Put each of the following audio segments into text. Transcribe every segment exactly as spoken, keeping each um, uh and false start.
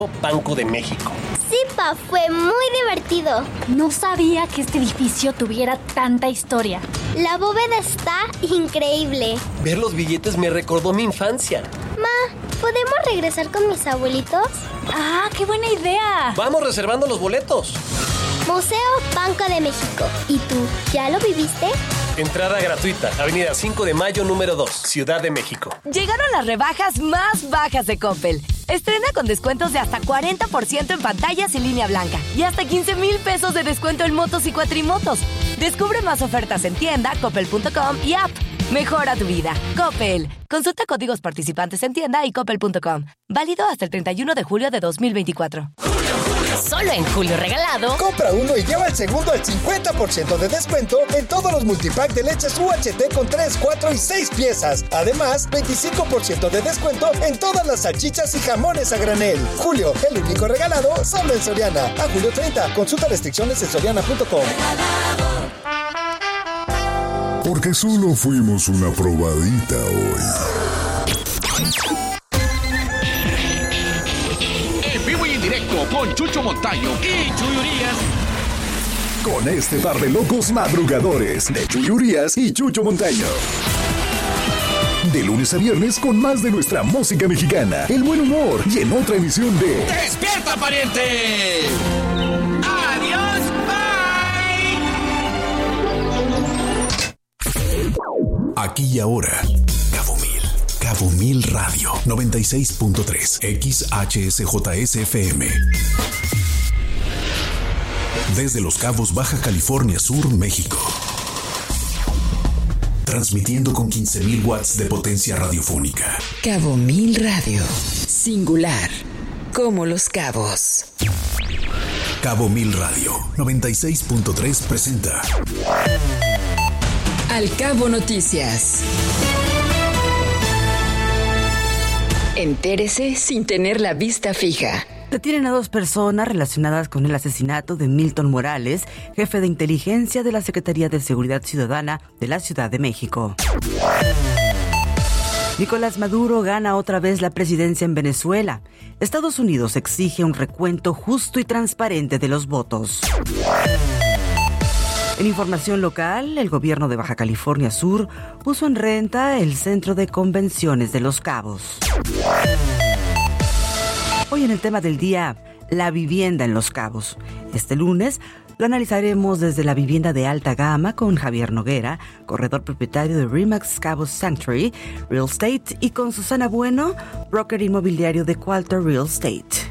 Banco de México. Sí, pa, fue muy divertido. No sabía que este edificio tuviera tanta historia. La bóveda está increíble. Ver los billetes me recordó mi infancia. Ma, ¿podemos regresar con mis abuelitos? ¡Ah, qué buena idea! Vamos reservando los boletos. Museo Banco de México. ¿Y tú, ya lo viviste? Entrada gratuita, Avenida cinco de Mayo, número dos, Ciudad de México. Llegaron las rebajas más bajas de Coppel. Estrena con descuentos de hasta cuarenta por ciento en pantallas y línea blanca y hasta quince mil pesos de descuento en motos y cuatrimotos. Descubre más ofertas en tienda, coppel punto com y app. Mejora tu vida. Coppel. Consulta códigos participantes en tienda y coppel punto com. Válido hasta el treinta y uno de julio de dos mil veinticuatro. Solo en Julio Regalado. Compra uno y lleva el segundo al cincuenta por ciento de descuento en todos los multipack de leches U H T con tres, cuatro y seis piezas. Además, veinticinco por ciento de descuento en todas las salchichas y jamones a granel. Julio, el único regalado, solo en Soriana. A julio treinta. Consulta restricciones en soriana punto com. Porque solo fuimos una probadita hoy. En vivo y en directo con Chucho Montaño y Chuy Urias. Con este par de locos madrugadores de Chuy Urias y Chucho Montaño. De lunes a viernes con más de nuestra música mexicana, el buen humor y en otra emisión de ¡Despierta, pariente! ¡Adiós, bye! Aquí y ahora, Cabo Mil, Cabo Mil Radio, noventa y seis punto tres, X H S J S F M. Desde Los Cabos, Baja California Sur, México. Transmitiendo con quince mil watts de potencia radiofónica. Cabo Mil Radio. Singular. Como Los Cabos. Cabo Mil Radio noventa y seis punto tres presenta Al Cabo Noticias. Entérese sin tener la vista fija. Detienen a dos personas relacionadas con el asesinato de Milton Morales, jefe de inteligencia de la Secretaría de Seguridad Ciudadana de la Ciudad de México. Nicolás Maduro gana otra vez la presidencia en Venezuela. Estados Unidos exige un recuento justo y transparente de los votos. En información local, el gobierno de Baja California Sur puso en renta el Centro de Convenciones de Los Cabos. Hoy en el tema del día, la vivienda en Los Cabos. Este lunes lo analizaremos desde la vivienda de alta gama con Javier Noguera, corredor propietario de Remax Cabos Sanctuary Real Estate, y con Susana Bueno, broker inmobiliario de Qualter Real Estate.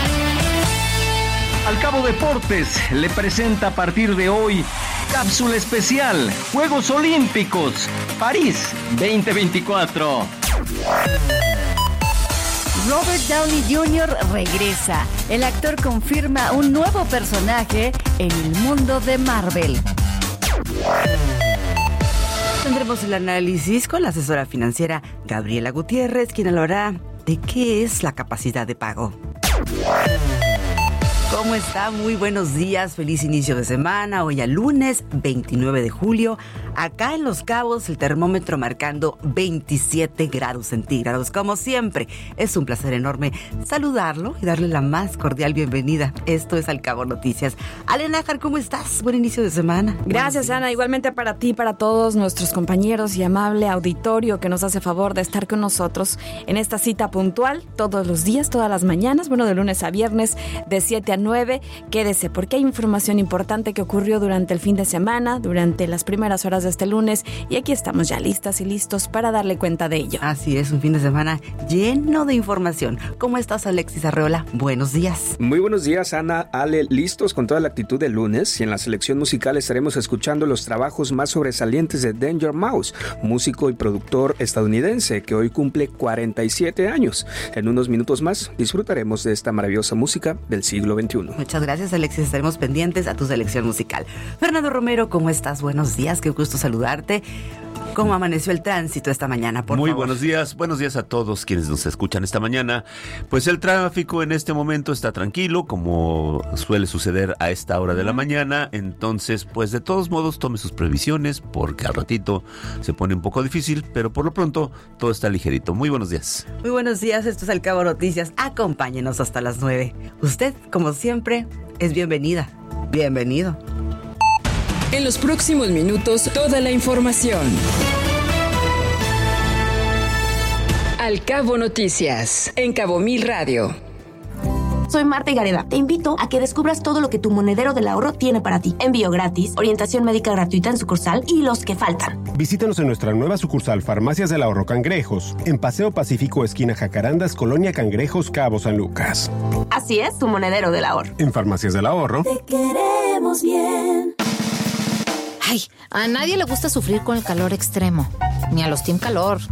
Al Cabo Deportes le presenta a partir de hoy cápsula especial Juegos Olímpicos París veinte veinticuatro. Robert Downey junior regresa. El actor confirma un nuevo personaje en el mundo de Marvel. Tendremos el análisis con la asesora financiera Gabriela Gutiérrez, quien hablará de qué es la capacidad de pago. ¿Cómo está? Muy buenos días, feliz inicio de semana. Hoy al lunes veintinueve de julio, acá en Los Cabos el termómetro marcando veintisiete grados centígrados. Como siempre, es un placer enorme saludarlo y darle la más cordial bienvenida. Esto es Al Cabo Noticias. Ale Nájar, ¿cómo estás? Buen inicio de semana. Gracias, Ana. Igualmente para ti, para todos nuestros compañeros y amable auditorio que nos hace favor de estar con nosotros en esta cita puntual todos los días, todas las mañanas, bueno, de lunes a viernes, de siete a nueve. Quédese porque hay información importante que ocurrió durante el fin de semana, durante las primeras horas de este lunes, y aquí estamos ya listas y listos para darle cuenta de ello. Así es, un fin de semana lleno de información. ¿Cómo estás, Alexis Arreola? Buenos días. Muy buenos días, Ana, Ale, listos con toda la actitud del lunes, y en la selección musical estaremos escuchando los trabajos más sobresalientes de Danger Mouse, músico y productor estadounidense que hoy cumple cuarenta y siete años. En unos minutos más disfrutaremos de esta maravillosa música del siglo veintiuno. Muchas gracias, Alexis. Estaremos pendientes a tu selección musical. Fernando Romero, ¿cómo estás? Buenos días, qué gusto saludarte. ¿Cómo amaneció el tránsito esta mañana, por Muy favor? buenos días, buenos días a todos quienes nos escuchan esta mañana. Pues el tráfico en este momento está tranquilo, como suele suceder a esta hora de la mañana. Entonces, pues de todos modos tome sus previsiones, porque al ratito se pone un poco difícil, pero por lo pronto todo está ligerito. Muy buenos días. Muy buenos días, esto es El Cabo Noticias. Acompáñenos hasta las nueve. Usted, como siempre, es bienvenida. Bienvenido. En los próximos minutos, toda la información. Al Cabo Noticias, en Cabo Mil Radio. Soy Marta Gareda. Te invito a que descubras todo lo que tu monedero del ahorro tiene para ti. Envío gratis, orientación médica gratuita en sucursal y los que faltan. Visítanos en nuestra nueva sucursal Farmacias del Ahorro Cangrejos, en Paseo Pacífico, esquina Jacarandas, Colonia Cangrejos, Cabo San Lucas. Así es, tu monedero del ahorro. En Farmacias del Ahorro. Te queremos bien. Ay, a nadie le gusta sufrir con el calor extremo, ni a los Team Calor.